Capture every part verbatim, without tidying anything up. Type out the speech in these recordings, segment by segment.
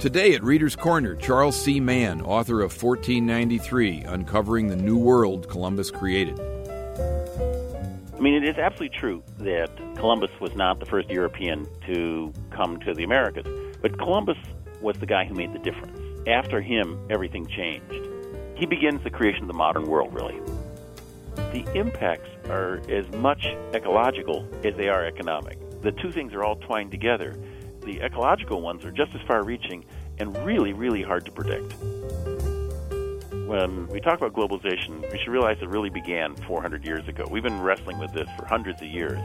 Today at Reader's Corner, Charles C. Mann, author of fourteen ninety-three, Uncovering the New World Columbus Created. I mean, it is absolutely true that Columbus was not the first European to come to the Americas, but Columbus was the guy who made the difference. After him, everything changed. He begins the creation of the modern world, really. The impacts are as much ecological as they are economic. The two things are all twined together. The ecological ones are just as far-reaching and really, really hard to predict. When we talk about globalization, we should realize it really began four hundred years ago. We've been wrestling with this for hundreds of years.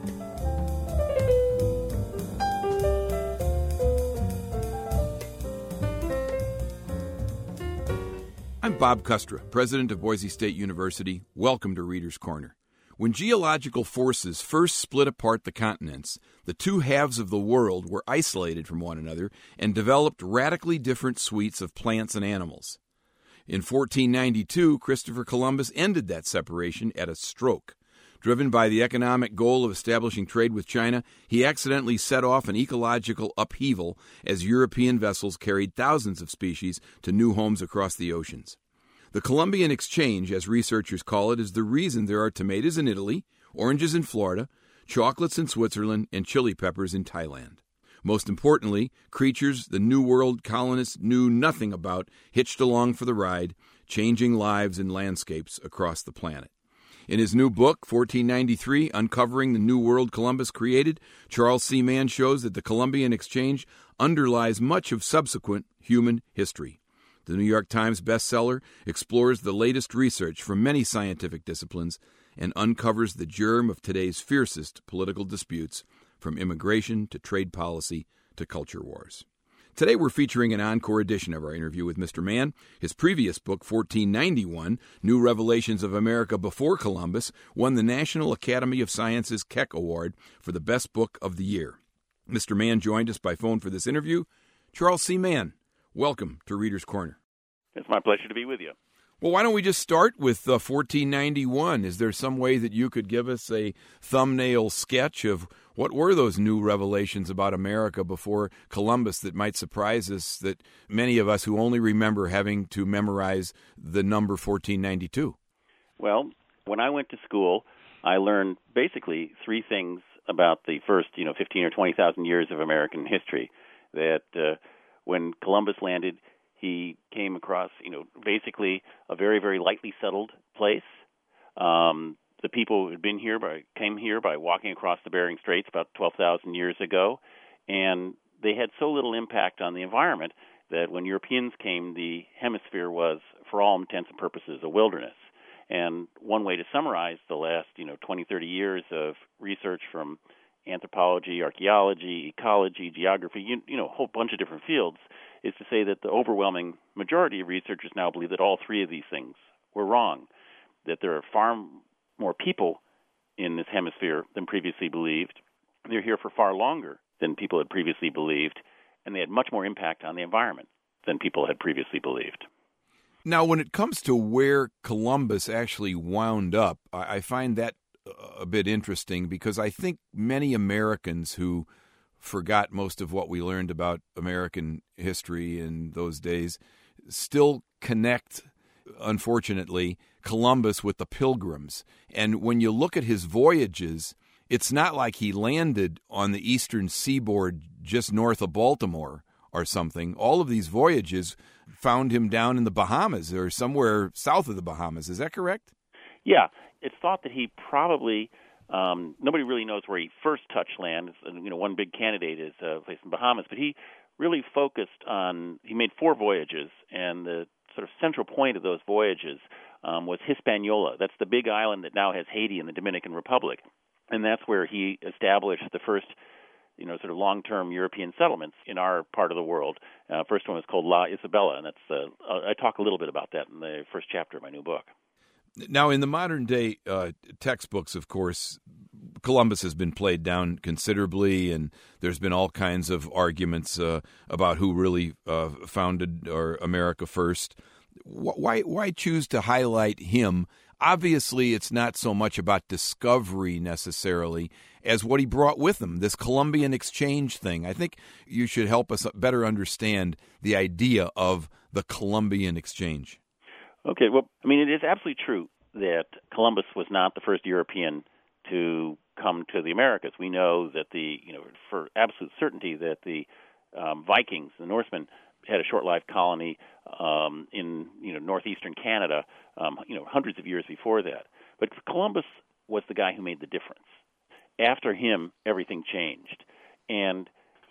I'm Bob Kustra, president of Boise State University. Welcome to Reader's Corner. When geological forces first split apart the continents, the two halves of the world were isolated from one another and developed radically different suites of plants and animals. In fourteen ninety-two, Christopher Columbus ended that separation at a stroke. Driven by the economic goal of establishing trade with China, he accidentally set off an ecological upheaval as European vessels carried thousands of species to new homes across the oceans. The Columbian Exchange, as researchers call it, is the reason there are tomatoes in Italy, oranges in Florida, chocolates in Switzerland, and chili peppers in Thailand. Most importantly, creatures the New World colonists knew nothing about hitched along for the ride, changing lives and landscapes across the planet. In his new book, fourteen ninety-three, Uncovering the New World Columbus Created, Charles C. Mann shows that the Columbian Exchange underlies much of subsequent human history. The New York Times bestseller explores the latest research from many scientific disciplines and uncovers the germ of today's fiercest political disputes, from immigration to trade policy to culture wars. Today we're featuring an encore edition of our interview with Mister Mann. His previous book, fourteen ninety-one, New Revelations of America Before Columbus, won the National Academy of Sciences Keck Award for the best book of the year. Mister Mann joined us by phone for this interview. Charles C. Mann, welcome to Reader's Corner. It's my pleasure to be with you. Well, why don't we just start with uh, fourteen ninety-one? Is there some way that you could give us a thumbnail sketch of what were those new revelations about America before Columbus that might surprise us, that many of us who only remember having to memorize the number fourteen ninety-two? Well, when I went to school, I learned basically three things about the first, you know, fifteen or twenty thousand years of American history. That uh, when Columbus landed, he came across, you know, basically a very, very lightly settled place. Um, the people who had been here by, came here by walking across the Bering Straits about twelve thousand years ago, and they had so little impact on the environment that when Europeans came, the hemisphere was, for all intents and purposes, a wilderness. And one way to summarize the last, you know, twenty, thirty years of research from anthropology, archaeology, ecology, geography, you, you know, a whole bunch of different fields, is to say that the overwhelming majority of researchers now believe that all three of these things were wrong, that there are far more people in this hemisphere than previously believed. They're here for far longer than people had previously believed, and they had much more impact on the environment than people had previously believed. Now, when it comes to where Columbus actually wound up, I find that a bit interesting because I think many Americans who forgot most of what we learned about American history in those days still connect, unfortunately, Columbus with the Pilgrims. And when you look at his voyages, it's not like he landed on the eastern seaboard just north of Baltimore or something. All of these voyages found him down in the Bahamas or somewhere south of the Bahamas. Is that correct? Yeah. It's thought that he probably, um, nobody really knows where he first touched land. You know, one big candidate is a place in the Bahamas, but he really focused on, he made four voyages, and the sort of central point of those voyages um, was Hispaniola. That's the big island that now has Haiti and the Dominican Republic, and that's where he established the first, you know, sort of long-term European settlements in our part of the world. Uh, first one was called La Isabela, and that's uh, I talk a little bit about that in the first chapter of my new book. Now, in the modern day uh, textbooks, of course, Columbus has been played down considerably, and there's been all kinds of arguments uh, about who really uh, founded or America first. Why, why choose to highlight him obviously it's not so much about discovery necessarily as what he brought with him, this Columbian exchange thing. I think you should help us better understand the idea of the Columbian exchange. Okay, well, I mean, it is absolutely true that Columbus was not the first European to come to the Americas. We know that the, you know, for absolute certainty that the um, Vikings, the Norsemen, had a short-lived colony um, in, you know, northeastern Canada, um, you know, hundreds of years before that. But Columbus was the guy who made the difference. After him, everything changed, and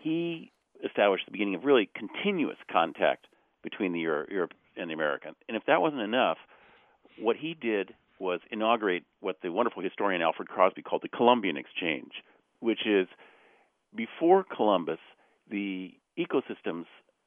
he established the beginning of really continuous contact between the Euro- Europe and the American. And if that wasn't enough, what he did was inaugurate what the wonderful historian Alfred Crosby called the Columbian Exchange, which is before Columbus, the ecosystems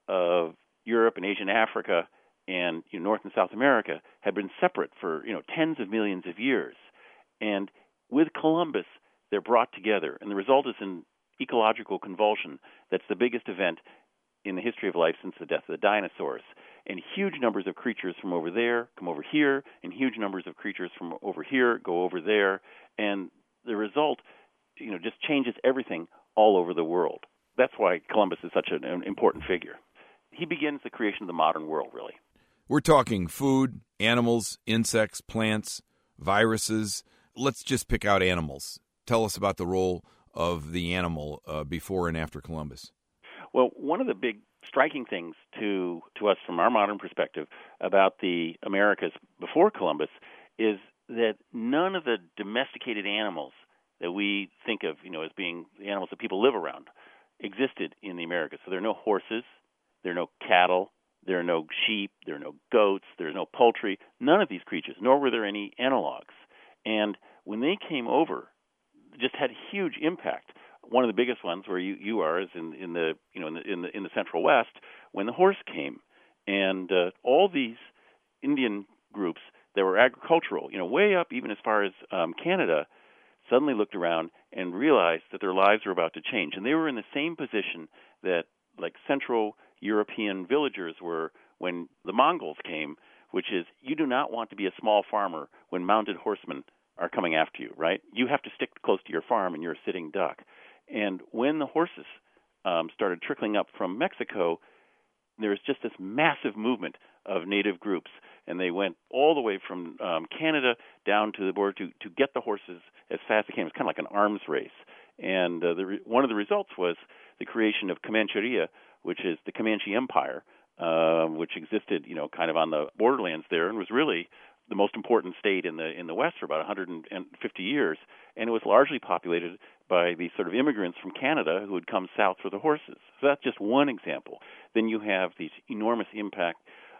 of Europe and Asia and Africa and, you know, North and South America had been separate for, you know, tens of millions of years. And with Columbus, they're brought together, and the result is an ecological convulsion that's the biggest event in the history of life since the death of the dinosaurs. And huge numbers of creatures from over there come over here, and huge numbers of creatures from over here go over there, and the result, you know, just changes everything all over the world. That's why Columbus is such an, an important figure. He begins the creation of the modern world, really. We're talking food, animals, insects, plants, viruses. Let's just pick out animals. Tell us about the role of the animal uh, before and after Columbus. Well, one of the big striking things to, to us from our modern perspective about the Americas before Columbus is that none of the domesticated animals that we think of, you know, as being the animals that people live around existed in the Americas. So there are no horses, there are no cattle, there are no sheep, there are no goats, there's no poultry, none of these creatures, nor were there any analogs. And when they came over, it just had a huge impact. One of the biggest ones where you, you are is in, in the you know in the, in the in the Central West when the horse came, and uh, all these Indian groups that were agricultural, you know, way up even as far as um, Canada, suddenly looked around and realized that their lives were about to change, and they were in the same position that like Central European villagers were when the Mongols came, which is you do not want to be a small farmer when mounted horsemen are coming after you, right? You have to stick close to your farm, and you're a sitting duck. And when the horses um, started trickling up from Mexico, there was just this massive movement of native groups, and they went all the way from um, Canada down to the border to, to get the horses as fast as they came. It was kind of like an arms race. And uh, the re- one of the results was the creation of Comancheria, which is the Comanche Empire, uh, which existed, you know, kind of on the borderlands there, and was really the most important state in the in the West for about one hundred fifty years, and it was largely populated by these sort of immigrants from Canada who had come south for the horses. So that's just one example. Then you have these enormous impact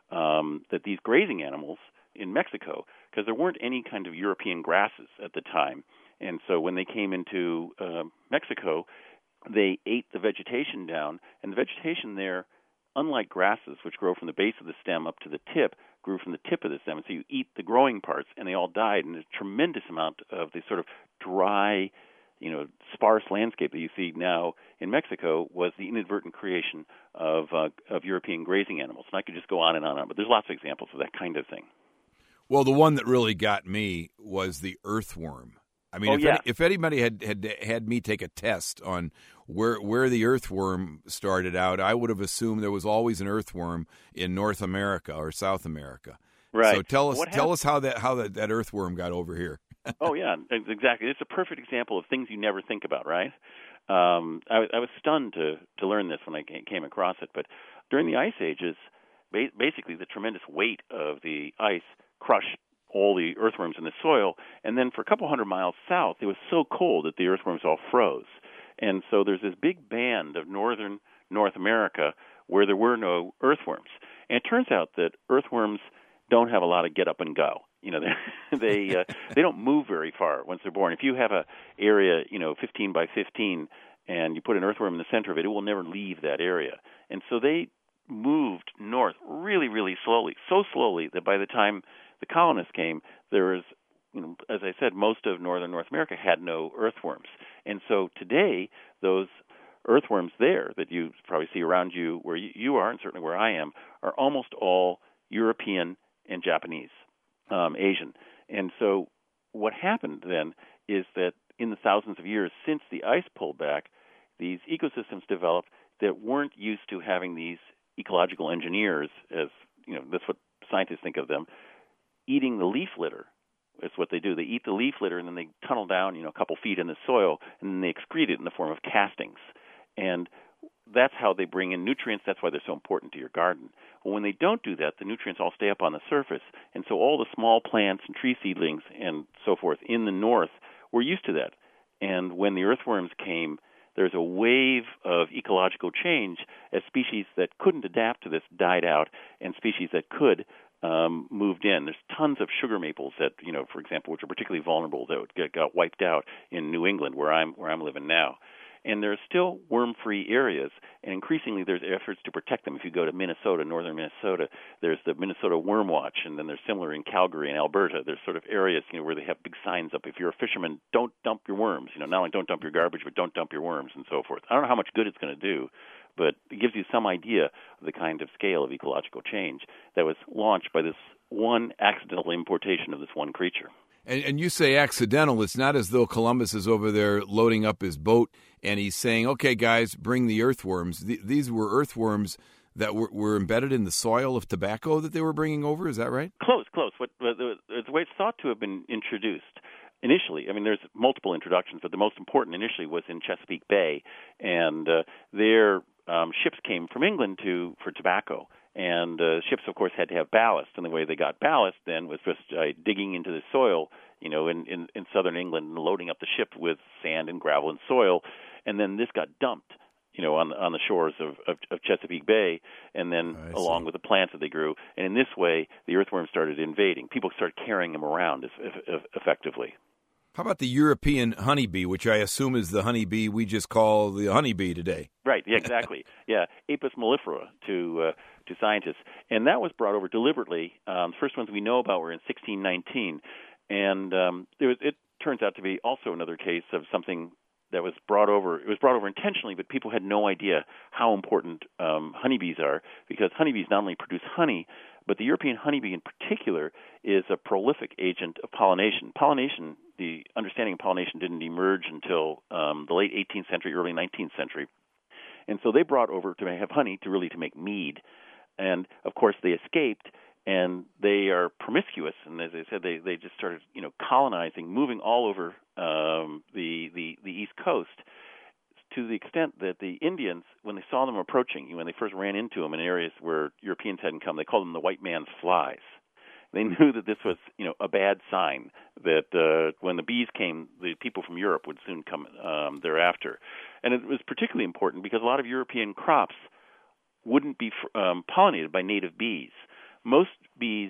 um, that these grazing animals in Mexico, because there weren't any kind of European grasses at the time, and so when they came into uh, Mexico, they ate the vegetation down, and the vegetation there, unlike grasses, which grow from the base of the stem up to the tip, grew from the tip of the stem. And so you eat the growing parts, and they all died. And there's a tremendous amount of the sort of dry, you know, sparse landscape that you see now in Mexico was the inadvertent creation of uh, of European grazing animals. And I could just go on and on and on, but there's lots of examples of that kind of thing. Well, the one that really got me was the earthworm. I mean, oh, if, yeah. any, if anybody had, had had me take a test on where where the earthworm started out, I would have assumed there was always an earthworm in North America or South America. Right. So tell us what tell happened? us how that how that, that earthworm got over here. Oh yeah, exactly. It's a perfect example of things you never think about, right? Um, I, I was stunned to to learn this when I came across it. But during the ice ages, ba- basically the tremendous weight of the ice crushed all the earthworms in the soil, and then for a couple hundred miles south, it was so cold that the earthworms all froze. And so there's this big band of northern North America where there were no earthworms. And it turns out that earthworms don't have a lot of get up and go. You know, they they, uh, they don't move very far once they're born. If you have a area, you know, fifteen by fifteen, and you put an earthworm in the center of it, it will never leave that area. And so they moved north really, really slowly, so slowly that by the time the colonists came, there was, you know, as I said, most of northern North America had no earthworms. And so today, those earthworms there that you probably see around you where you are, and certainly where I am, are almost all European and Japanese, um, Asian. And so what happened then is that in the thousands of years since the ice pulled back, these ecosystems developed that weren't used to having these ecological engineers, as you know, that's what scientists think of them, eating the leaf litter. That's what they do. They eat the leaf litter, and then they tunnel down, you know, a couple feet in the soil, and then they excrete it in the form of castings. And that's how they bring in nutrients. That's why they're so important to your garden. Well, when they don't do that, the nutrients all stay up on the surface. And so all the small plants and tree seedlings and so forth in the north were used to that. And when the earthworms came, there's a wave of ecological change as species that couldn't adapt to this died out and species that could um, moved in. There's tons of sugar maples that, you know, for example, which are particularly vulnerable that get, got wiped out in New England, where I'm where I'm living now. And there are still worm-free areas, and increasingly there's efforts to protect them. If you go to Minnesota, northern Minnesota, there's the Minnesota Worm Watch, and then there's similar in Calgary and Alberta. There's sort of areas, you know, where they have big signs up. If you're a fisherman, don't dump your worms. You know, not only don't dump your garbage, but don't dump your worms and so forth. I don't know how much good it's going to do, but it gives you some idea of the kind of scale of ecological change that was launched by this one accidental importation of this one creature. And, and you say accidental. It's not as though Columbus is over there loading up his boat and he's saying, okay, guys, bring the earthworms. Th- these were earthworms that were, were embedded in the soil of tobacco that they were bringing over. Is that right? Close, close. What, what, the, the way it's thought to have been introduced initially, I mean, there's multiple introductions, but the most important initially was in Chesapeake Bay. And uh, their um, ships came from England to for tobacco. And uh, ships, of course, had to have ballast, and the way they got ballast then was just uh, digging into the soil, you know, in, in, in southern England and loading up the ship with sand and gravel and soil, and then this got dumped, you know, on on the shores of, of, of Chesapeake Bay, and then I along see. with the plants that they grew, and in this way, the earthworms started invading. People started carrying them around as, as, effectively. How about the European honeybee, which I assume is the honeybee we just call the honeybee today? Right, yeah, exactly. yeah, Apis mellifera to uh, to scientists. And that was brought over deliberately. Um, the first ones we know about were in sixteen nineteen. And um, it, was, it turns out to be also another case of something that was brought over. It was brought over intentionally, but people had no idea how important um, honeybees are, because honeybees not only produce honey, but the European honeybee in particular is a prolific agent of pollination. Pollination, the understanding of pollination didn't emerge until um, the late eighteenth century, early nineteenth century. And so they brought over to have honey to really to make mead. And, of course, they escaped, and they are promiscuous. And as I said, they, they just started, you know, colonizing, moving all over um, the, the, the East Coast, to the extent that the Indians, when they saw them approaching, when they first ran into them in areas where Europeans hadn't come, they called them the white man's flies. They knew that this was, you know, a bad sign, that uh, when the bees came, the people from Europe would soon come um, thereafter. And it was particularly important because a lot of European crops wouldn't be um, pollinated by native bees. Most bees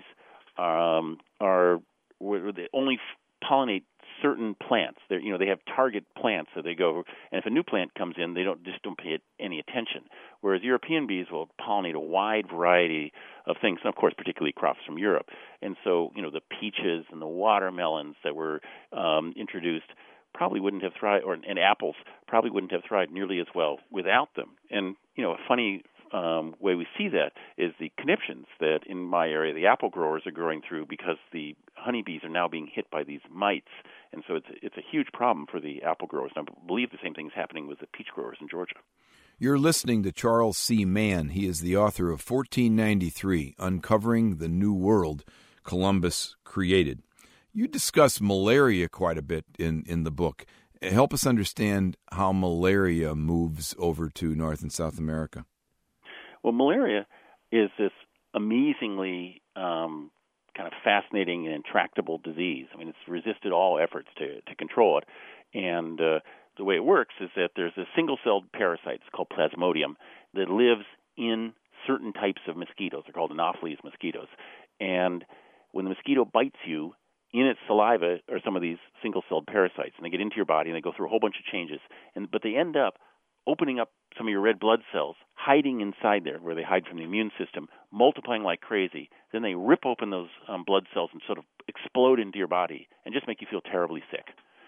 um, are they only pollinate certain plants. They're, you know, they have target plants that they go, and if a new plant comes in, they don't just don't pay it any attention. Whereas European bees will pollinate a wide variety of things, and of course, particularly crops from Europe. And so, you know, the peaches and the watermelons that were um, introduced probably wouldn't have thrived, or and apples probably wouldn't have thrived nearly as well without them. And you know, a funny Um, way we see that is the conniptions that in my area the apple growers are growing through, because the honeybees are now being hit by these mites, and so it's it's a huge problem for the apple growers. And I believe the same thing is happening with the peach growers in Georgia. You're listening to Charles C. Mann. He is the author of fourteen ninety-three, Uncovering the New World Columbus Created. You discuss malaria quite a bit in, in the book. Help us understand how malaria moves over to North and South America. Well, malaria is this amazingly um, kind of fascinating and intractable disease. I mean, it's resisted all efforts to, to control it. And uh, the way it works is that there's a single-celled parasite, it's called Plasmodium, that lives in certain types of mosquitoes. They're called Anopheles mosquitoes. And when the mosquito bites you, in its saliva are some of these single-celled parasites, and they get into your body, and they go through a whole bunch of changes. And but they end up opening up some of your red blood cells, hiding inside there where they hide from the immune system, multiplying like crazy. Then they rip open those um, blood cells and sort of explode into your body and just make you feel terribly sick.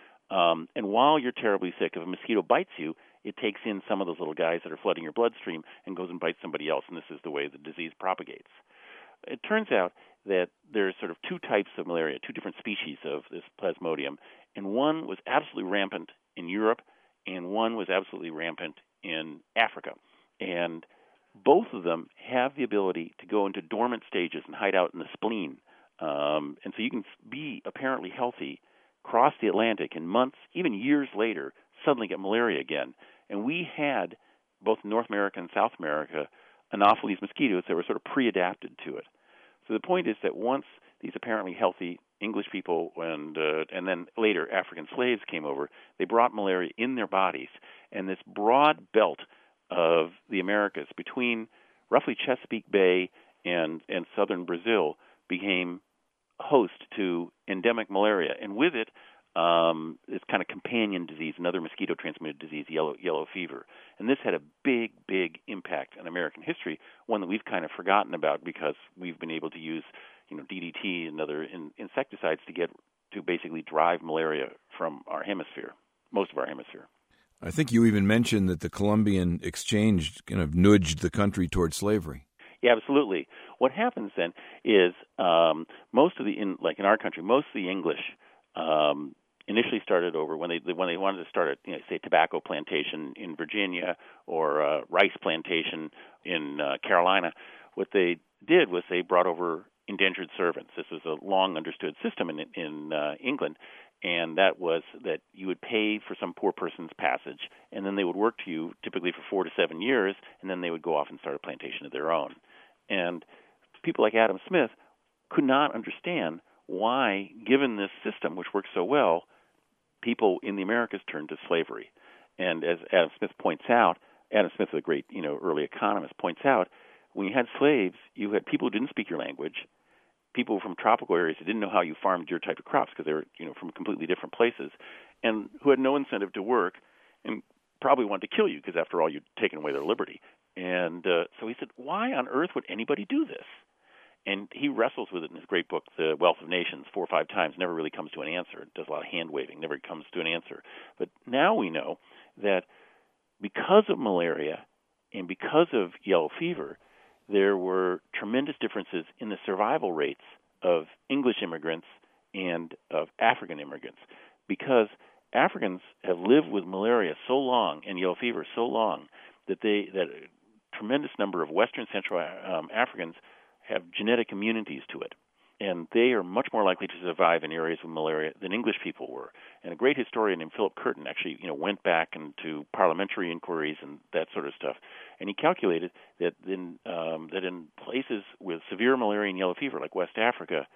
Um, and while you're terribly sick, if a mosquito bites you, it takes in some of those little guys that are flooding your bloodstream and goes and bites somebody else, and this is the way the disease propagates. it turns out that there's sort of two types of malaria, two different species of this Plasmodium, and one was absolutely rampant in Europe, and one was absolutely rampant in Africa. And both of them have the ability to go into dormant stages and hide out in the spleen. Um, and so you can be apparently healthy, cross the Atlantic, and months, even years later, suddenly get malaria again. And we had, both in North America and South America, Anopheles mosquitoes that were sort of pre-adapted to it. So the point is that once these apparently healthy English people and uh, and then later African slaves came over, they brought malaria in their bodies. And this broad belt of the Americas between roughly Chesapeake Bay and, and southern Brazil became host to endemic malaria. And with it, um, this kind of companion disease, another mosquito-transmitted disease, yellow yellow fever. And this had a big, big impact on American history, one that we've kind of forgotten about because we've been able to use, you know, D D T and other in, insecticides to get to basically drive malaria from our hemisphere, most of our hemisphere. I think you even mentioned that the Columbian Exchange kind of nudged the country towards slavery. Yeah, absolutely. What happens then is um, most of the, in, like in our country, most of the English um, initially started over when they when they wanted to start a, you know, say, tobacco plantation in Virginia or a rice plantation in uh, Carolina. What they did was they brought over indentured servants. This was a long understood system in in uh, England, and that was that you would pay for some poor person's passage, and then they would work to you typically for four to seven years, and then they would go off and start a plantation of their own. And people like Adam Smith could not understand why, given this system, which works so well, people in the Americas turned to slavery. And as Adam Smith points out, Adam Smith, a great you know early economist, points out, when you had slaves, you had people who didn't speak your language, people from tropical areas who didn't know how you farmed your type of crops because they were you know from completely different places, and who had no incentive to work and probably wanted to kill you because, after all, you'd taken away their liberty. And uh, so he said, why on earth would anybody do this? And he wrestles with it in his great book, The Wealth of Nations, four or five times, never really comes to an answer. It does a lot of hand-waving, never comes to an answer. But now we know that because of malaria and because of yellow fever, there were tremendous differences in the survival rates of English immigrants and of African immigrants, because Africans have lived with malaria so long and yellow fever so long that they that a tremendous number of Western Central um, Africans have genetic immunities to it, and they are much more likely to survive in areas with malaria than English people were. And a great historian named Philip Curtin actually, you know, went back into parliamentary inquiries and that sort of stuff, and he calculated that in um, that in places with severe malaria and yellow fever, like West Africa,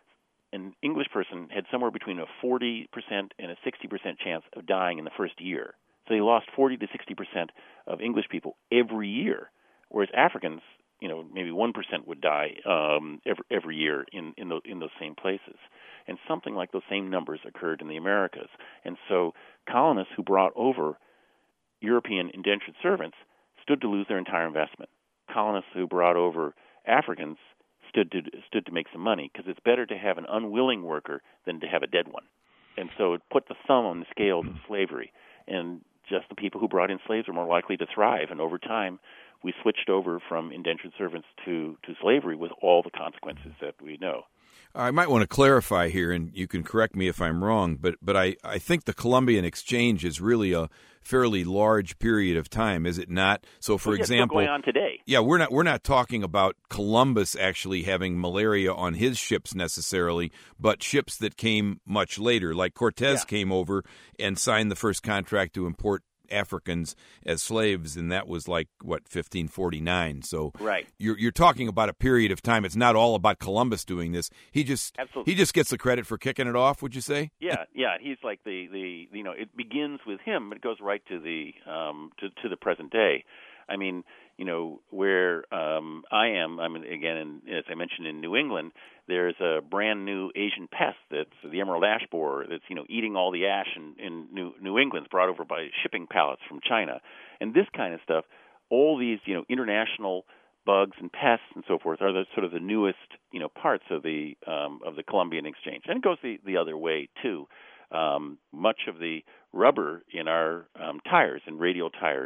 an English person had somewhere between a forty percent and a sixty percent chance of dying in the first year. So they lost forty to sixty percent of English people every year, whereas Africans, you know, maybe one percent would die um, every, every year in in, the, in those same places. And something like those same numbers occurred in the Americas. And so colonists who brought over European indentured servants stood to lose their entire investment. Colonists who brought over Africans stood to stood to make some money, because it's better to have an unwilling worker than to have a dead one. And so it put the thumb on the scales of slavery. And just the people who brought in slaves are more likely to thrive. And over time, we switched over from indentured servants to, to slavery with all the consequences that we know. I might want to clarify here, and you can correct me if I'm wrong, but but I, I think the Columbian Exchange is really a fairly large period of time, is it not? So, for well, yeah, example, it's still going on today. Yeah, we're not we're not talking about Columbus actually having malaria on his ships necessarily, but ships that came much later, like Cortez yeah. came over and signed the first contract to import Africans as slaves, and that was like what fifteen forty-nine. So right. you're you're talking about a period of time. It's not all about Columbus doing this. He just Absolutely. he just gets the credit for kicking it off. Would you say? Yeah, yeah. He's like the, the you know it begins with him, but it goes right to the um, to to the present day. I mean, you know, where um, I am, I mean, again, in, as I mentioned, in New England, there's a brand new Asian pest that's the emerald ash borer that's, you know, eating all the ash in, in New, New England. It's brought over by shipping pallets from China. And this kind of stuff, all these, you know, international bugs and pests and so forth are the sort of the newest, you know, parts of the um, of the Columbian Exchange. And it goes the, the other way, too. Um, much of the rubber in our um, tires and radial tires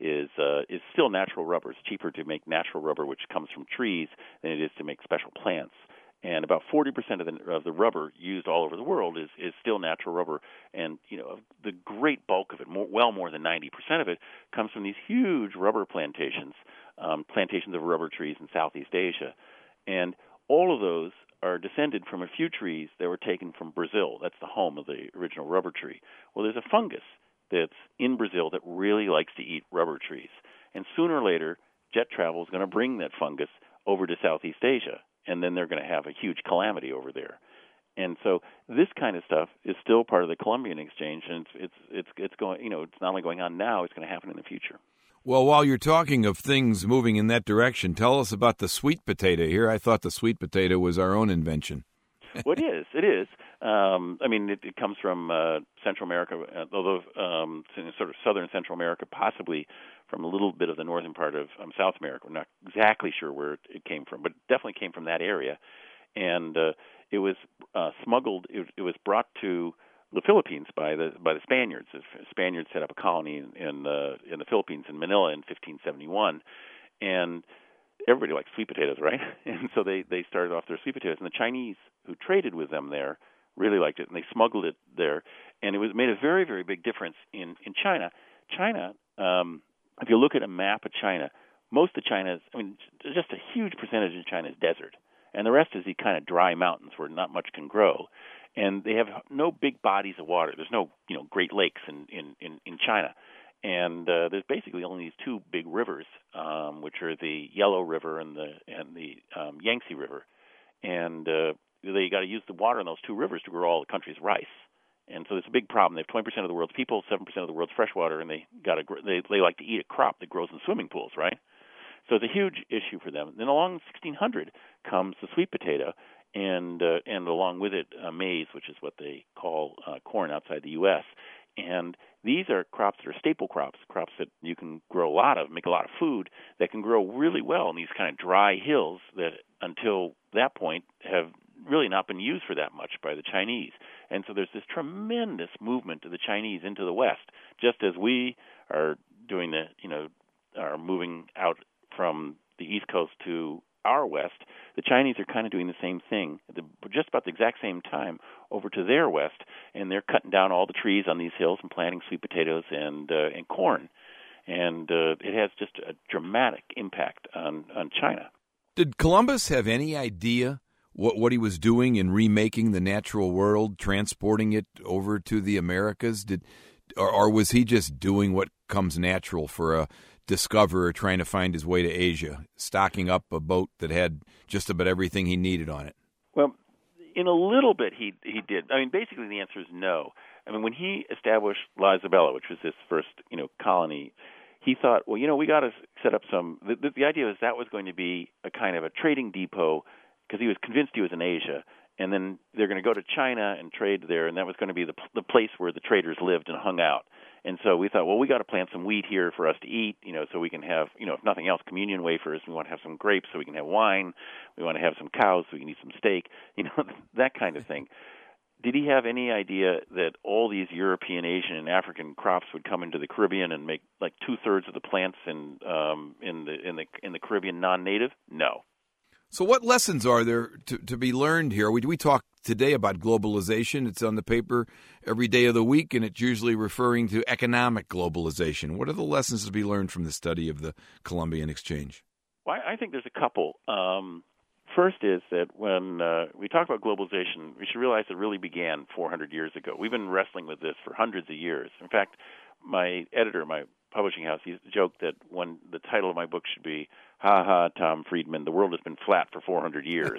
is uh, is still natural rubber. It's cheaper to make natural rubber, which comes from trees, than it is to make special plants. And about forty percent of the of the rubber used all over the world is, is still natural rubber. And you know, the great bulk of it, more, well more than ninety percent of it, comes from these huge rubber plantations, um, plantations of rubber trees in Southeast Asia, and all of those are descended from a few trees that were taken from Brazil. That's the home of the original rubber tree. Well, there's a fungus that's in Brazil that really likes to eat rubber trees. And sooner or later, jet travel is going to bring that fungus over to Southeast Asia, and then they're going to have a huge calamity over there. And so this kind of stuff is still part of the Columbian exchange, and it's it's it's, it's going, you know, it's not only going on now, it's going to happen in the future. Well, while you're talking of things moving in that direction, tell us about the sweet potato here. I thought the sweet potato was our own invention. Well, it is. It is. Um, I mean, it, it comes from uh, Central America, although um, sort of southern Central America, possibly from a little bit of the northern part of um, South America. We're not exactly sure where it came from, but it definitely came from that area. And uh, it was uh, smuggled. It, it was brought to the Philippines by the by the Spaniards. The Spaniards set up a colony in in, uh, in the Philippines in Manila in fifteen seventy-one, and everybody likes sweet potatoes, right? And so they, they started off their sweet potatoes, and the Chinese who traded with them there really liked it, and they smuggled it there, and it was made a very, very big difference in, in China. China, um, if you look at a map of China, most of China is, I mean, just a huge percentage of China is desert, and the rest is the kind of dry mountains where not much can grow. And they have no big bodies of water. There's no, you know, Great Lakes in, in, in, in China. And uh, there's basically only these two big rivers, um, which are the Yellow River and the and the um, Yangtze River, and uh, they got to use the water in those two rivers to grow all the country's rice. And so it's a big problem. They have twenty percent of the world's people, seven percent of the world's fresh water, and they got to they they like to eat a crop that grows in swimming pools, right? So it's a huge issue for them. Then along sixteen hundred comes the sweet potato, and uh, and along with it uh, maize, which is what they call uh, corn outside the U S And these are crops that are staple crops, crops that you can grow a lot of, make a lot of food, that can grow really well in these kind of dry hills that until that point have really not been used for that much by the Chinese. And so there's this tremendous movement of the Chinese into the West, just as we are doing the, you know, are moving out from the East Coast to our west. The Chinese are kind of doing the same thing at the, just about the exact same time over to their west, and they're cutting down all the trees on these hills and planting sweet potatoes and uh, and corn. And uh, it has just a dramatic impact on, on China. Did Columbus have any idea what, what he was doing in remaking the natural world, transporting it over to the Americas? Did or, or was he just doing what comes natural for a discoverer trying to find his way to Asia, stocking up a boat that had just about everything he needed on it? Well, in a little bit he he did. I mean, basically the answer is no. I mean, when he established La Isabela, which was his first, you know, colony, he thought, well, you know, we got to set up some. The, the, the idea was that was going to be a kind of a trading depot because he was convinced he was in Asia, and then they're going to go to China and trade there, and that was going to be the the place where the traders lived and hung out. And so we thought, well, we got to plant some wheat here for us to eat, you know, so we can have, you know, if nothing else, communion wafers. We want to have some grapes so we can have wine. We want to have some cows so we can eat some steak, you know, that kind of thing. Did he have any idea that all these European, Asian, and African crops would come into the Caribbean and make like two thirds of the plants in um, in the in the in the Caribbean non-native? No. So what lessons are there to, to be learned here? We we talk today about globalization. It's on the paper every day of the week, and it's usually referring to economic globalization. What are the lessons to be learned from the study of the Columbian Exchange? Well, I think there's a couple. Um, first is that when uh, we talk about globalization, we should realize it really began four hundred years ago. We've been wrestling with this for hundreds of years. In fact, my editor, my publishing house, he joked that when the title of my book should be "Ha ha, Tom Friedman, the world has been flat for four hundred years."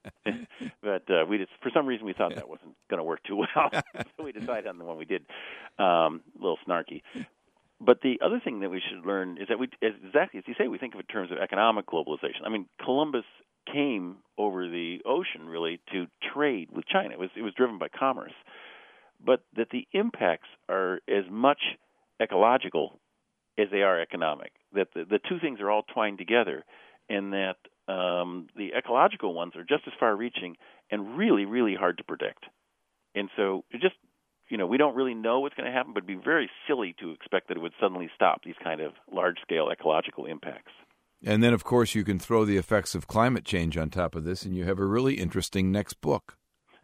But uh, we just, for some reason, we thought that wasn't going to work too well, so we decided on the one we did. Um, a little snarky. But the other thing that we should learn is that we, exactly as you say, we think of it in terms of economic globalization. I mean, Columbus came over the ocean really to trade with China. It was it was driven by commerce, but that the impacts are as much ecological as they are economic, that the, the two things are all twined together, and that um, the ecological ones are just as far-reaching and really, really hard to predict. And so it just you know, we don't really know what's going to happen, but it'd be very silly to expect that it would suddenly stop these kind of large-scale ecological impacts. And then, of course, you can throw the effects of climate change on top of this, and you have a really interesting next book.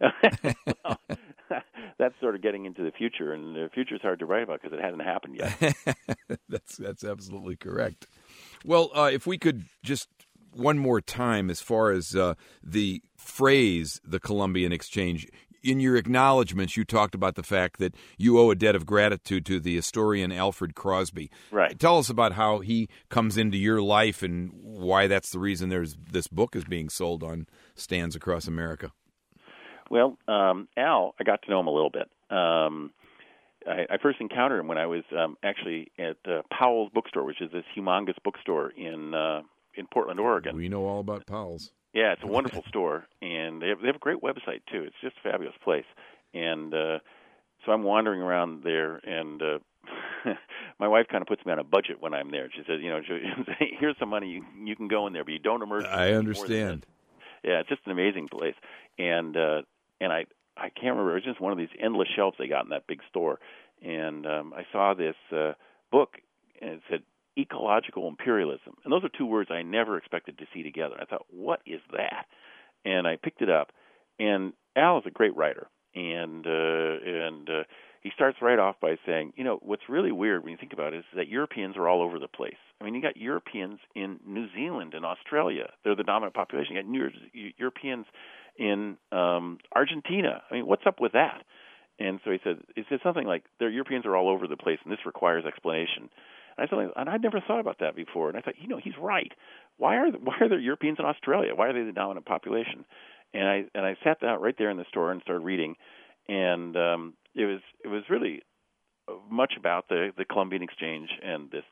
Well, that's sort of getting into the future, and the future is hard to write about because it hasn't happened yet. that's that's absolutely correct. Well, uh, if we could just one more time, as far as uh, the phrase, the Columbian Exchange, in your acknowledgments, you talked about the fact that you owe a debt of gratitude to the historian Alfred Crosby. Right. Tell us about how he comes into your life and why that's the reason there's this book is being sold on stands across America. Well, um, Al, I got to know him a little bit. Um, I, I first encountered him when I was um, actually at uh, Powell's Bookstore, which is this humongous bookstore in uh, in Portland, Oregon. We know all about Powell's. Yeah, it's a wonderful store, and they have, they have a great website, too. It's just a fabulous place. And uh, so I'm wandering around there, and uh, my wife kind of puts me on a budget when I'm there. She says, you know, she, here's some money. You, you can go in there, but you don't emerge. I understand. Yeah, it's just an amazing place. And uh, and I, I can't remember. It was just one of these endless shelves they got in that big store. And um, I saw this uh, book, and it said, Ecological Imperialism. And those are two words I never expected to see together. I thought, what is that? And I picked it up. And Al is a great writer. And uh, and uh, he starts right off by saying, you know, what's really weird when you think about it is that Europeans are all over the place. I mean, you got Europeans in New Zealand and Australia. They're the dominant population. You got New- Europeans in um, Argentina. I mean, what's up with that? And so he said, he said something like, "The Europeans are all over the place, and this requires explanation." And I thought, and I'd never thought about that before. And I thought, you know, he's right. Why are why are there Europeans in Australia? Why are they the dominant population? And I and I sat down right there in the store and started reading, and um, it was it was really much about the the Columbian Exchange and this.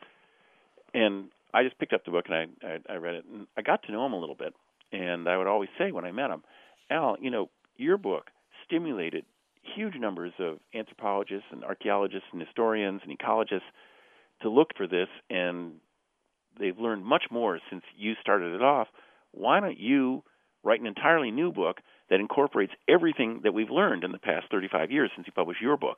And I just picked up the book and I, I I read it, and I got to know him a little bit. And I would always say when I met him, Al, you know, your book stimulated huge numbers of anthropologists and archaeologists and historians and ecologists to look for this, and they've learned much more since you started it off. Why don't you write an entirely new book that incorporates everything that we've learned in the past thirty-five years since you published your book?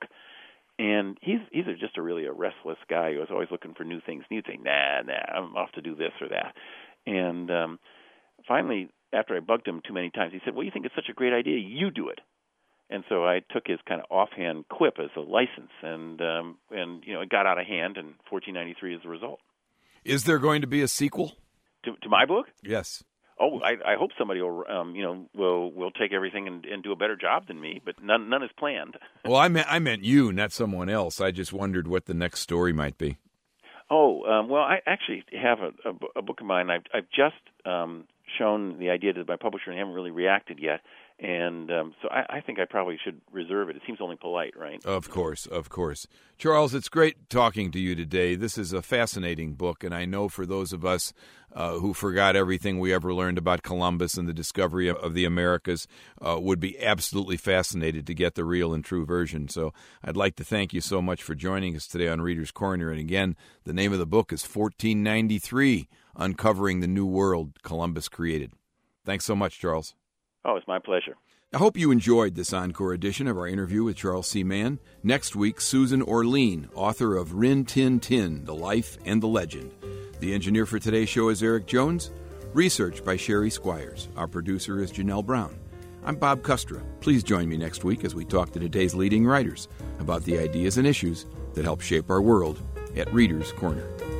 And he's he's a, just a really a restless guy who was always looking for new things. And he'd say, nah, nah, I'm off to do this or that. And um, finally, after I bugged him too many times, he said, well, you think it's such a great idea, you do it. And so I took his kind of offhand quip as a license, and um, and you know it got out of hand, and fourteen ninety-three is the result. Is there going to be a sequel to, to my book? Yes. Oh, I, I hope somebody will um, you know will will take everything and, and do a better job than me, but none none is planned. Well, I meant I meant you, not someone else. I just wondered what the next story might be. Oh, um, well, I actually have a, a, a book of mine. I've I've just um, shown the idea to my publisher, and they haven't really reacted yet. And um, so I, I think I probably should reserve it. It seems only polite, right? Of course, of course. Charles, it's great talking to you today. This is a fascinating book, and I know for those of us uh, who forgot everything we ever learned about Columbus and the discovery of, of the Americas uh, would be absolutely fascinated to get the real and true version. So I'd like to thank you so much for joining us today on Reader's Corner. And again, the name of the book is fourteen ninety-three, Uncovering the New World Columbus Created. Thanks so much, Charles. Oh, it's my pleasure. I hope you enjoyed this encore edition of our interview with Charles C. Mann. Next week, Susan Orlean, author of Rin Tin Tin, The Life and the Legend. The engineer for today's show is Eric Jones. Research by Sherry Squires. Our producer is Janelle Brown. I'm Bob Custra. Please join me next week as we talk to today's leading writers about the ideas and issues that help shape our world at Reader's Corner.